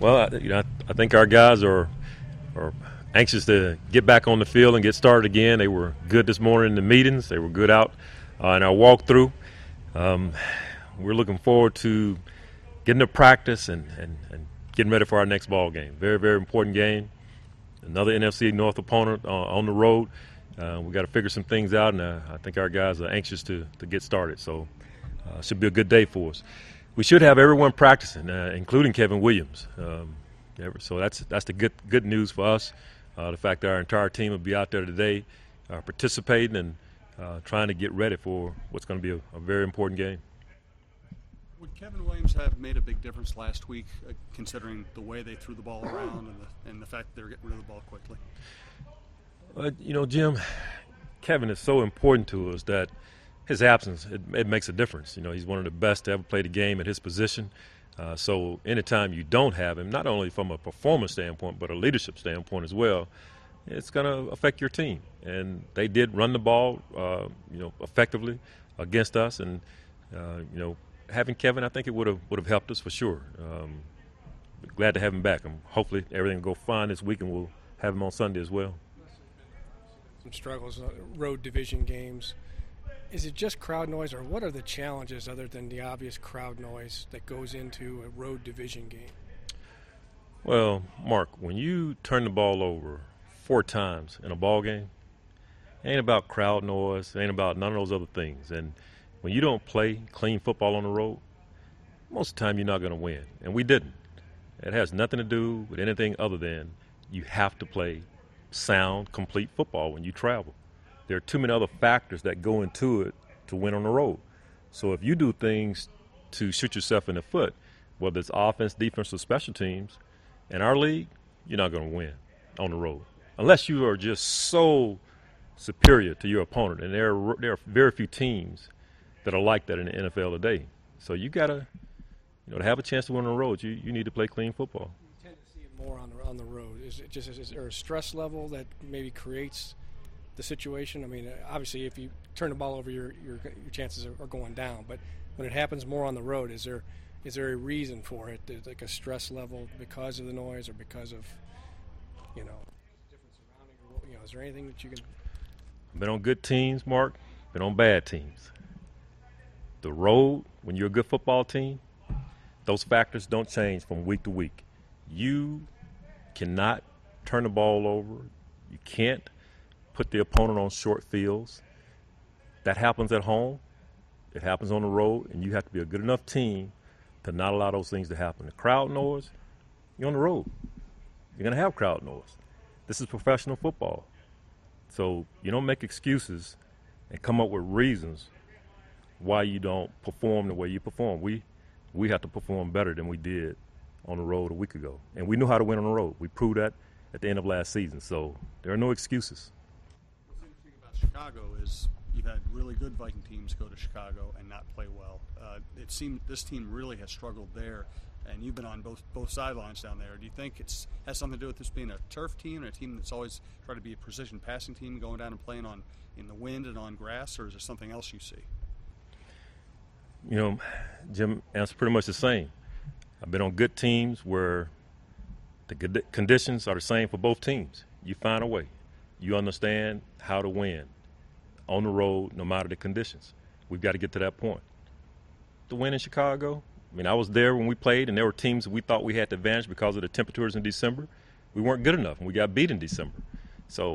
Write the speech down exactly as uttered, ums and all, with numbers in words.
Well, I, you know, I, I think our guys are are anxious to get back on the field and get started again. They were good this morning in the meetings. They were good out uh, in our walkthrough. Um, we're looking forward to getting to practice and, and, and getting ready for our next ball game. Very, very important game. Another N F C North opponent uh, on the road. Uh, we got to figure some things out, and uh, I think our guys are anxious to, to get started. So uh, it should be a good day for us. We should have everyone practicing, uh, including Kevin Williams. Um, so that's that's the good good news for us. Uh, the fact that our entire team will be out there today, uh, participating and uh, trying to get ready for what's going to be a, a very important game. Would Kevin Williams have made a big difference last week, uh, considering the way they threw the ball around and the, and the fact that they were getting rid of the ball quickly? Uh, you know, Jim, Kevin is so important to us that his absence, it, it makes a difference. You know, he's one of the best to ever play the game at his position. Uh, so anytime you don't have him, not only from a performance standpoint, but a leadership standpoint as well, it's going to affect your team. And they did run the ball, uh, you know, effectively against us. And, uh, you know, having Kevin, I think it would have would have helped us for sure. Um, glad to have him back. And hopefully everything will go fine this week, and we'll have him on Sunday as well. Some struggles, uh, road division games. Is it just crowd noise, or what are the challenges other than the obvious crowd noise that goes into a road division game? Well, Mark, when you turn the ball over four times in a ball game, it ain't about crowd noise. It ain't about none of those other things. And when you don't play clean football on the road, most of the time you're not going to win. And we didn't. It has nothing to do with anything other than you have to play sound, complete football when you travel. There are too many other factors that go into it to win on the road. So if you do things to shoot yourself in the foot, whether it's offense, defense, or special teams, in our league, you're not going to win on the road. Unless you are just so superior to your opponent. And there are, there are very few teams that are like that in the N F L today. So you got to, you know, to have a chance to win on the road, you, you need to play clean football. You tend to see it more on the, on the road. Is it just is there a stress level that maybe creates the situation? I mean, obviously, if you turn the ball over, your your, your chances are, are going down. But when it happens more on the road, is there is there a reason for it? There's like a stress level because of the noise, or because of, you know, different surrounding? Or, you know, is there anything that you can? Been on good teams, Mark. Been on bad teams. The road, when you're a good football team, those factors don't change from week to week. You cannot turn the ball over. You can't put the opponent on short fields. That happens at home. It happens on the road, and you have to be a good enough team to not allow those things to happen. The crowd noise, you're on the road. You're going to have crowd noise. This is professional football. So you don't make excuses and come up with reasons why you don't perform the way you perform. We we have to perform better than we did on the road a week ago. And we knew how to win on the road. We proved that at the end of last season. So there are no excuses. The thing about Chicago is you've had really good Viking teams go to Chicago and not play well. Uh, it seemed this team really has struggled there, and you've been on both both sidelines down there. Do you think it's has something to do with this being a turf team and a team that's always tried to be a precision passing team, going down and playing on in the wind and on grass, or is there something else you see? You know, Jim, answer pretty much the same. I've been on good teams where the conditions are the same for both teams. You find a way. You understand how to win on the road no matter the conditions. We've got to get to that point. The win in Chicago, I mean, I was there when we played, and there were teams that we thought we had the advantage because of the temperatures in December. We weren't good enough, and we got beat in December. So